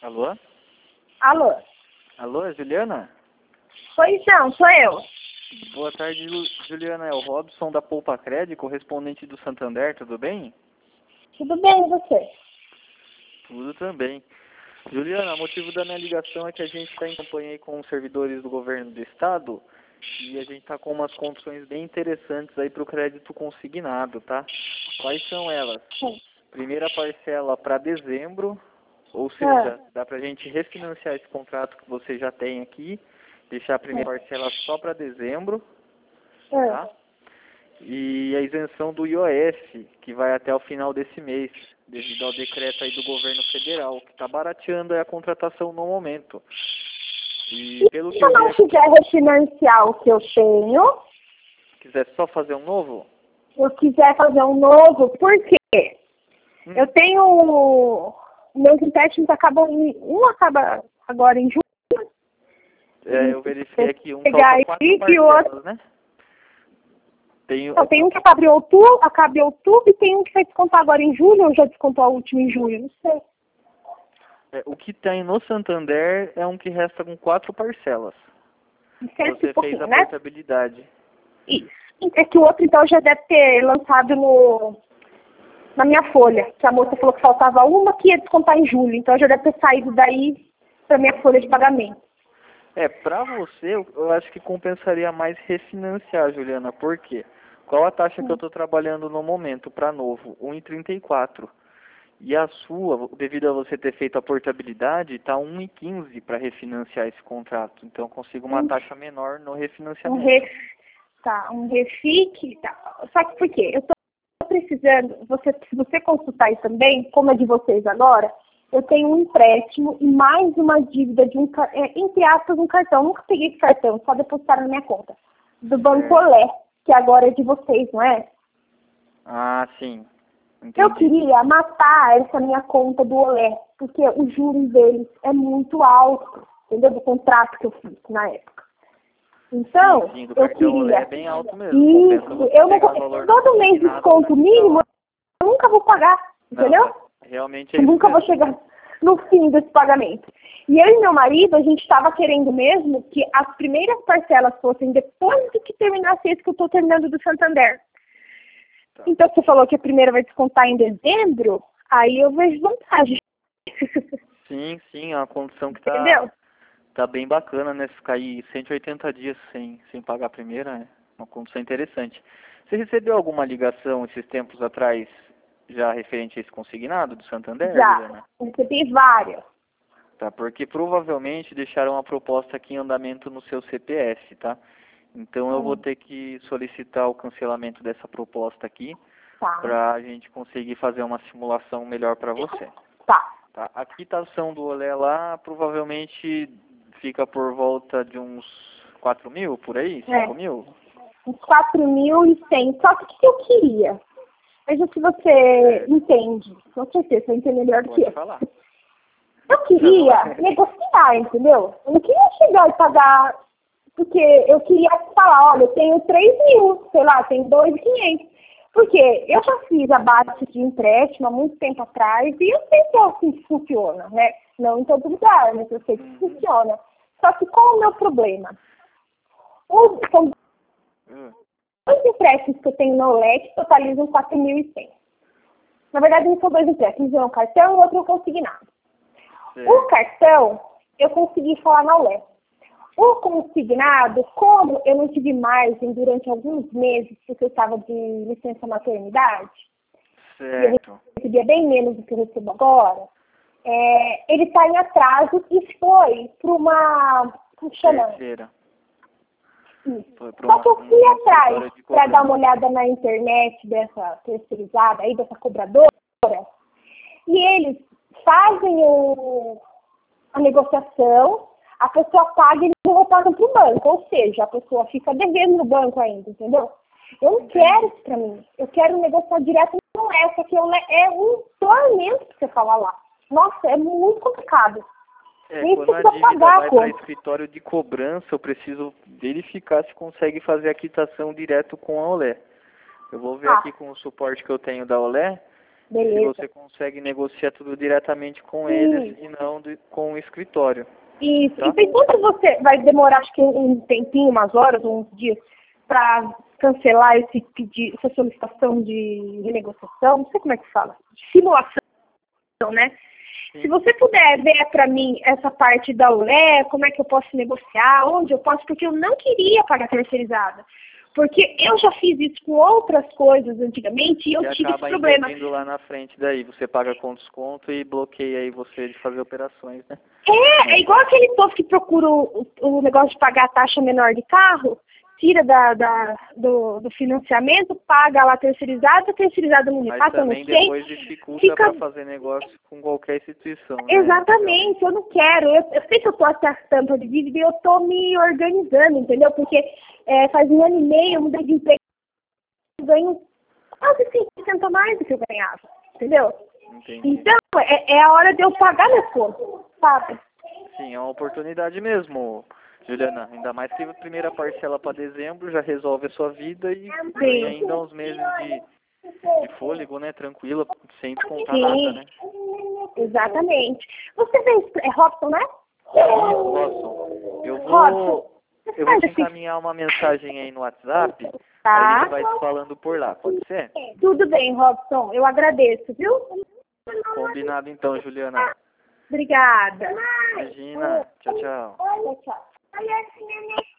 Alô? Alô? Alô, é Juliana? Pois não, sou eu. Boa tarde, Juliana. É o Robson da Poupa Cred, correspondente do Santander, tudo bem? Tudo bem, e você? Tudo também. Juliana, o motivo da minha ligação é que a gente está em campanha aí com os servidores do governo do estado e a gente está com umas condições bem interessantes aí para o crédito consignado, tá? Quais são elas? Sim. Primeira parcela para dezembro, ou seja, dá para a gente refinanciar esse contrato que você já tem aqui, deixar a primeira parcela só para dezembro, tá? E a isenção do IOF, que vai até o final desse mês, devido ao decreto aí do governo federal, que está barateando aí a contratação no momento. E pelo que Se eu eu não vi, quiser refinanciar o que eu tenho, quiser só fazer um novo, eu quiser fazer um novo, por quê? Eu tenho... Meus empréstimos acabam... Um acaba agora em julho. eu verifiquei aqui, um Pegar falta 4 aí que o outro... parcelas, né? Tem, Tem um que acaba em outubro e tem um que vai descontar agora em julho, ou já descontou a última em julho, não sei. o que tem no Santander é um que resta com 4 parcelas. Você fez a né? portabilidade. Isso. É que o outro, então, já deve ter lançado na minha folha, que a moça falou que faltava uma que ia descontar em julho, então já deve ter saído daí para minha folha de pagamento. Para você, eu acho que compensaria mais refinanciar, Juliana. Por quê? Qual a taxa que eu estou trabalhando no momento para novo? 1,34. E a sua, devido a você ter feito a portabilidade, está 1,15 para refinanciar esse contrato. Então eu consigo uma taxa menor no refinanciamento. Um refique. Tá. Só que por quê? Eu estou precisando, se você consultar aí também, como é de vocês agora, eu tenho um empréstimo e mais uma dívida de entre aspas, um cartão. Nunca peguei esse cartão, só depositaram na minha conta. Do Banco Olé, que agora é de vocês, não é? Ah, sim. Entendi. Eu queria matar essa minha conta do Olé, porque os juros deles é muito alto, entendeu? Do contrato que eu fiz na época. Então, sim, do eu cartão Olé queria... é bem alto mesmo. Isso, eu não... Todo mês desconto mínimo, eu nunca vou pagar, entendeu? Realmente é Eu isso nunca vou mesmo. chegar no fim desse pagamento. E eu e meu marido, a gente estava querendo mesmo que as primeiras parcelas fossem depois do que terminasse esse que eu estou terminando do Santander. Tá. Então, você falou que a primeira vai descontar em dezembro, aí eu vejo vantagem. Sim, é uma condição que Entendeu? tá bem bacana, né? Ficar aí 180 dias sem pagar a primeira, é uma condição interessante. Você recebeu alguma ligação esses tempos atrás, já referente a esse consignado do Santander, Já, Juliana? recebi várias. Tá, porque provavelmente deixaram uma proposta aqui em andamento no seu CPF, tá? Então eu vou ter que solicitar o cancelamento dessa proposta aqui, para a gente conseguir fazer uma simulação melhor para você. Tá. A quitação do Olé lá provavelmente fica por volta de uns 4 mil, por aí? 5 mil? Uns 4.100. Só que o que eu queria? Veja se você entende. Com certeza, você entende melhor do que eu. Pode falar. Eu queria negociar, entendeu? Eu não queria chegar e pagar, porque eu queria falar, olha, eu tenho 3.000, sei lá, tenho 2.500. Porque eu já fiz a base de empréstimo há muito tempo atrás e eu sei que é assim que funciona, né? Não em todo lugar, mas eu sei que funciona. Só que qual é o meu problema? São dois empréstimos que eu tenho no Olé que totalizam 4.100. Na verdade, não são dois empréstimos, um é um cartão e o outro é um consignado. O cartão, eu consegui falar na Olé. O consignado, como eu não tive margem durante alguns meses, porque eu estava de licença maternidade, e eu recebia bem menos do que eu recebo agora, ele está em atraso e foi para uma... Como chama? Terceira. Só que eu fui atrás para dar uma olhada na internet dessa terceirizada, aí, dessa cobradora, e eles fazem a negociação, a pessoa paga e eles não retornam para o banco, ou seja, a pessoa fica devendo no banco ainda, entendeu? Eu não quero isso para mim, eu quero negociar direto com essa, que é um tormento para você falar lá. Nossa, é muito complicado. Quando a dívida vai para escritório de cobrança, eu preciso verificar se consegue fazer a quitação direto com a Olé. Eu vou ver aqui com o suporte que eu tenho da Olé Beleza. Se você consegue negociar tudo diretamente com eles e não com o escritório. Isso. Tá? E tem quanto você vai demorar, acho que um tempinho, umas horas ou uns dias, para cancelar esse pedido, essa solicitação de renegociação? Não sei como é que fala. De simulação, né? Sim. Se você puder ver para mim essa parte da ULE, como é que eu posso negociar, onde eu posso, porque eu não queria pagar terceirizada. Porque eu já fiz isso com outras coisas antigamente e eu tive esse problema. E acaba lá na frente daí, você paga com desconto e bloqueia aí você de fazer operações, né? É igual aquele povo que procura o negócio de pagar a taxa menor de carro, tira do financiamento, paga lá a terceirizada não repassa, eu não sei. Mas também depois dificulta para fazer negócio com qualquer instituição, né? Exatamente, eu não quero. Eu sei que eu tô até a tampa de dívida e eu tô me organizando, entendeu? Porque faz 1 ano e meio eu mudei de emprego, eu ganho quase 5% a mais do que eu ganhava, entendeu? Entendi. Então, é a hora de eu pagar minhas contas, sabe? Sim, é uma oportunidade mesmo, Juliana. Ainda mais que a primeira parcela para dezembro já resolve a sua vida e tem ainda uns meses de fôlego, né? Tranquila, sem descontar nada, né? Exatamente. Você fez Robson, né? Isso, Robson. Eu vou te encaminhar uma mensagem aí no WhatsApp. Tá. A gente vai se falando por lá, pode ser? Tudo bem, Robson. Eu agradeço, viu? Combinado então, Juliana. Obrigada. Imagina. Tchau, tchau. Tchau, tchau.